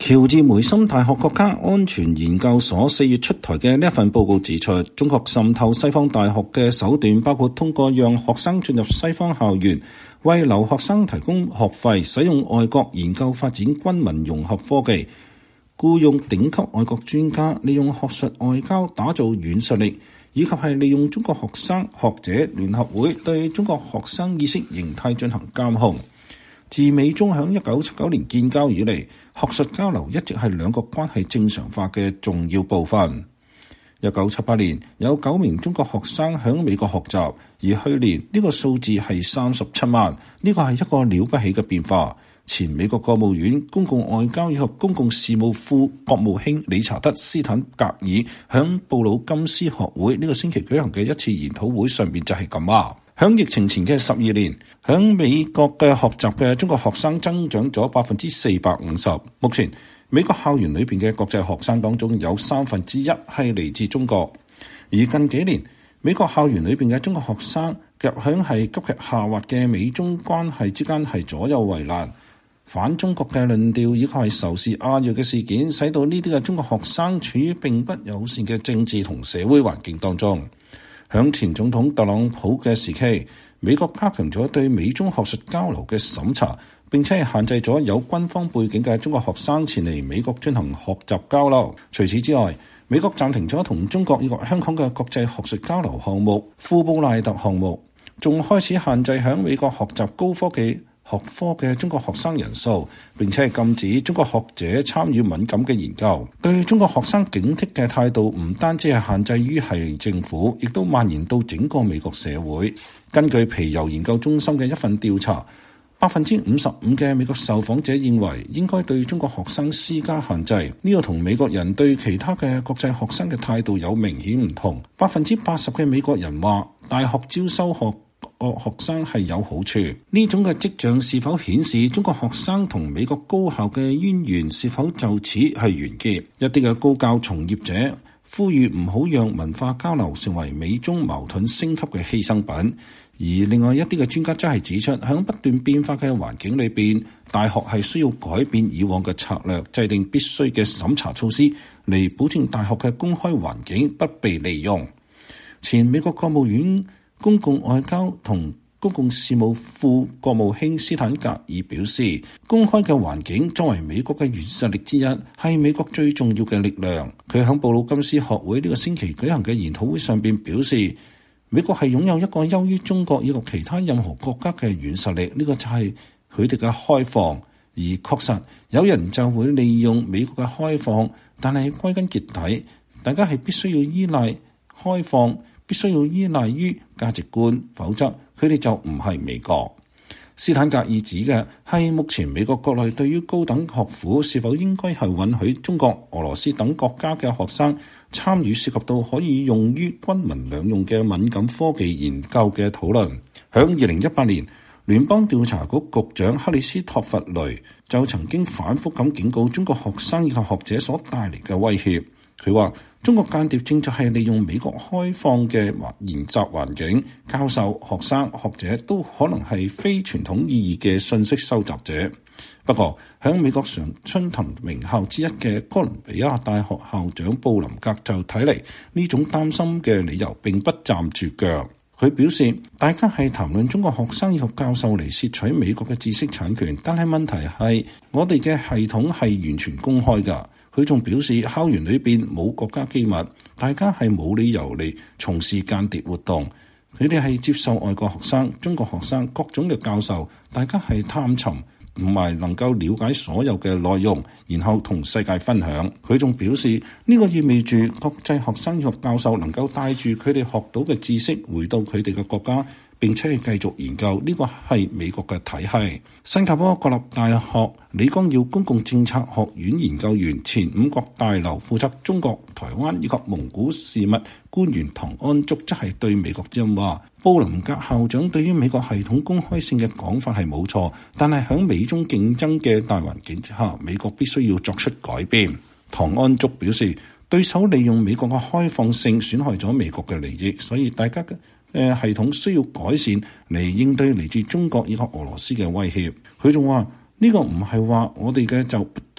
喬治梅森大學國家安全研究所4月出台嘅呢一份報告指出，中國滲透西方大學嘅手段包括通過讓學生進入西方校園，為留學生提供學費，使用外國研究發展軍民融合科技，僱用頂級外國專家，利用學術外交打造軟實力，以及係利用中國學生學者聯合會對中國學生意識形態進行監控。自美中喺1979年建交以嚟，學術交流一直係兩國關係正常化嘅重要部分。1978年有9名中國學生喺美國學習，而去年呢個數字係37萬，呢個係一個了不起嘅變化。前美國國務院公共外交以及公共事務副國務卿理查德·斯坦格爾喺布魯金斯學會呢個星期舉行嘅一次研討會上面就係咁話。喺疫情前嘅12年，喺美國嘅學習嘅中國學生增長咗450%。目前美國校園裏邊嘅國際學生當中有1/3係嚟自中國，而近幾年美國校園裏邊嘅中國學生夾響係急劇下滑嘅美中關係之間係左右為難。反中國嘅論調以及係仇視亞裔嘅事件，使到呢啲嘅中國學生處於並不友善嘅政治同社會環境當中。響前總統特朗普嘅時期，美國加強咗對美中學術交流嘅審查，並且係限制咗有軍方背景嘅中國學生前嚟美國進行學習交流。除此之外，美國暫停咗同中國以及香港嘅國際學術交流項目富布賴特項目，仲開始限制響美國學習高科技學科嘅中國學生人數，並且係禁止中國學者參與敏感嘅研究。對中國學生警惕嘅態度唔單止係限制於係政府，亦都蔓延到整個美國社會。根據皮尤研究中心嘅一份調查，55%嘅美國受訪者認為應該對中國學生施加限制。呢個同美國人對其他嘅國際學生嘅態度有明顯唔同。80%嘅美國人話大學招收學生係有好處。呢種嘅跡象是否顯示中國學生同美國高校嘅淵源是否就此係完結？一啲嘅高教從業者呼籲唔好讓文化交流成為美中矛盾升級嘅犧牲品。而另外一啲嘅專家則係指出，喺不斷變化嘅環境裏邊，大學係需要改變以往嘅策略，制定必須嘅審查措施嚟保證大學嘅公開環境不被利用。前美國國務院公共外交同公共事務副國務卿斯坦格爾表示，公開嘅環境作為美國嘅軟實力之一，係美國最重要嘅力量。佢喺布魯金斯學會呢個星期舉行嘅研討會上邊表示，美國係擁有一個優於中國以及其他任何國家嘅軟實力，呢個就係佢哋嘅開放。而確實有人就會利用美國嘅開放，但係歸根結底，大家係必須要依賴開放，必須要依賴於價值觀，否則佢哋就唔係美國。斯坦格爾指嘅係目前美國國內對於高等學府是否應該係允許中國、俄羅斯等國家嘅學生參與涉及到可以用於軍民兩用嘅敏感科技研究嘅討論。響2018年，聯邦調查局局長克里斯托弗雷就曾經反覆咁警告中國學生以及學者所帶嚟嘅威脅。佢話中國間諜正就係利用美國開放嘅研習環境，教授、學生、學者都可能係非傳統意義嘅信息收集者。不過喺美國常春藤名校之一嘅哥倫比亞大學校長布林格就睇嚟，呢種擔心嘅理由並不站住腳。佢表示，大家係談論中國學生以及教授嚟竊取美國嘅知識產權，但係問題係我哋嘅系統係完全公開㗎。佢仲表示，校園裏邊冇國家機密，大家係冇理由嚟從事間諜活動。佢哋係接受外國學生、中國學生各種嘅教授，大家係探尋唔係能夠了解所有嘅內容，然後同世界分享。佢仲表示，呢個意味住國際學生及教授能夠帶住佢哋學到嘅知識回到佢哋嘅國家，並且繼續研究。呢個係美國嘅體系。新加坡國立大學李光耀公共政策學院研究員、前五角大樓負責中國、台灣以及蒙古事務官員唐安竹則係對美國之音話，布林格校長對於美國系統公開性嘅講法係冇錯，但係喺美中競爭嘅大環境之下，美國必須要作出改變。唐安竹表示，對手利用美國嘅開放性損害咗美國嘅利益，所以大家嘅系統需要改善嚟應對嚟自中國以及俄羅斯嘅威脅。佢仲話呢個唔係話我哋嘅就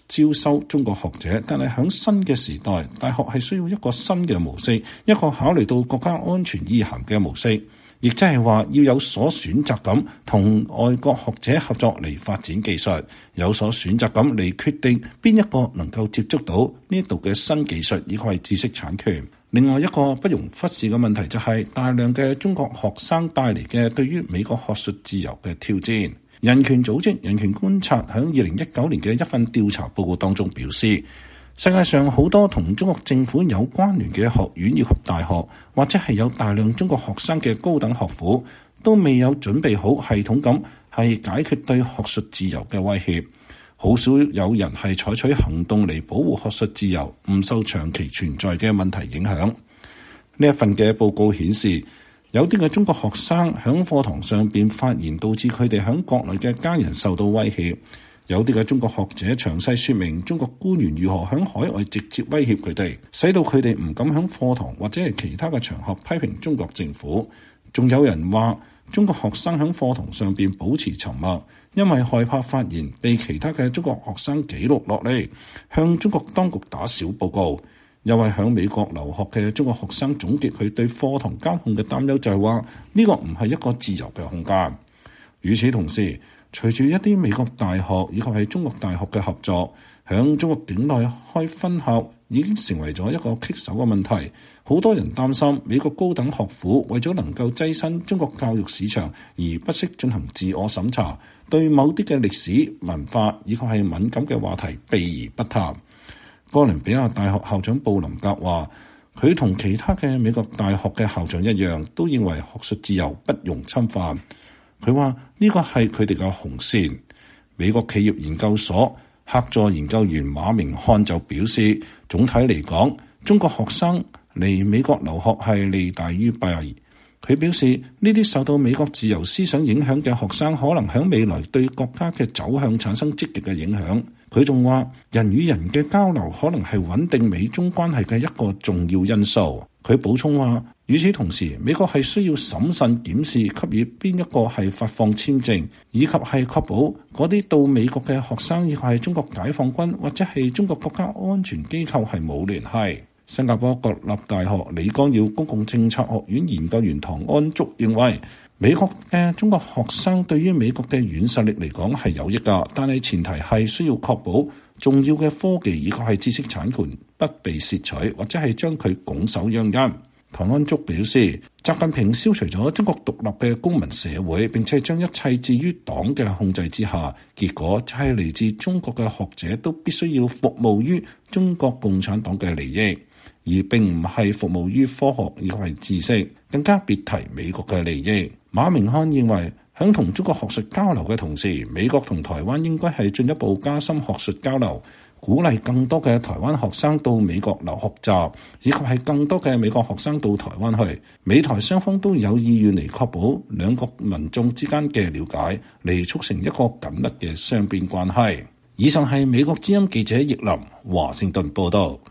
招收中國學者，但係喺新嘅時代，大學係需要一個新嘅模式，一個考慮到國家安全意涵嘅模式，亦即係話要有所選擇咁同外國學者合作嚟發展技術，有所選擇咁嚟決定邊一個能夠接觸到呢度嘅新技術，以及係知識產權。另外一個不容忽視嘅問題就係大量嘅中國學生帶嚟嘅對於美國學術自由嘅挑戰。人權組織人權觀察喺2019年嘅一份調查報告當中表示，世界上好多同中國政府有關聯嘅學院以及大學，或者係有大量中國學生嘅高等學府，都未有準備好系統咁係解決對學術自由嘅威脅。好少有人係採取行動嚟保護學術自由唔受長期存在嘅問題影響。呢一份嘅報告顯示，有啲嘅中國學生喺課堂上邊發言，導致佢哋喺國內嘅家人受到威脅。有啲嘅中國學者詳細說明中國官員如何喺海外直接威脅佢哋，使到佢哋唔敢喺課堂或者係其他嘅場合批評中國政府。仲有人話，中國學生喺課堂上邊保持沉默，因為害怕發言被其他嘅中國學生記錄落嚟，向中國當局打小報告。有位喺美國留學嘅中國學生總結佢對課堂監控嘅擔憂就係話，呢個唔係一個自由嘅空間。與此同時，隨住一啲美國大學以及係中國大學嘅合作，響中國境內開分校已經成為咗一個棘手嘅問題。好多人擔心美國高等學府為咗能夠躋身中國教育市場而不惜進行自我審查，對某啲嘅歷史文化以及係敏感嘅話題避而不談。哥倫比亞大學校長布林格話，佢同其他嘅美國大學嘅校長一樣，都認為學術自由不容侵犯。佢話呢個係佢哋嘅紅線。美國企業研究所客座研究員馬明漢就表示，總體嚟講，中國學生嚟美國留學係利大於弊。佢表示，呢啲受到美國自由思想影響嘅學生，可能喺未來對國家嘅走向產生積極嘅影響。佢仲話，人與人嘅交流可能係穩定美中關係嘅一個重要因素。佢補充話，與此同時，美國係需要審慎檢視給予邊一個係發放簽證，以及係確保嗰啲到美國嘅學生，亦係中國解放軍或者係中國國家安全機構係冇聯繫。新加坡國立大學李光耀公共政策學院研究員唐安竹認為，美國嘅中國學生對於美國嘅軟實力嚟講係有益㗎，但係前提係需要確保重要嘅科技以及係知識產權不被竊取，或者係將佢拱手讓人。唐安竹表示，習近平消除咗中國獨立嘅公民社會，並且將一切置於黨嘅控制之下，結果就係嚟自中國嘅學者都必須要服務於中國共產黨嘅利益，而並唔係服務於科學以及係知識，更加別提美國嘅利益。馬明漢認為，喺同中國學術交流嘅同時，美國同台灣應該係進一步加深學術交流，鼓勵更多嘅台灣學生到美國留學習，以及係更多嘅美國學生到台灣去。美台雙方都有意願嚟確保兩國民眾之間嘅了解，嚟促成一個緊密嘅雙邊關係。以上係美國之音記者葉林華盛頓報道。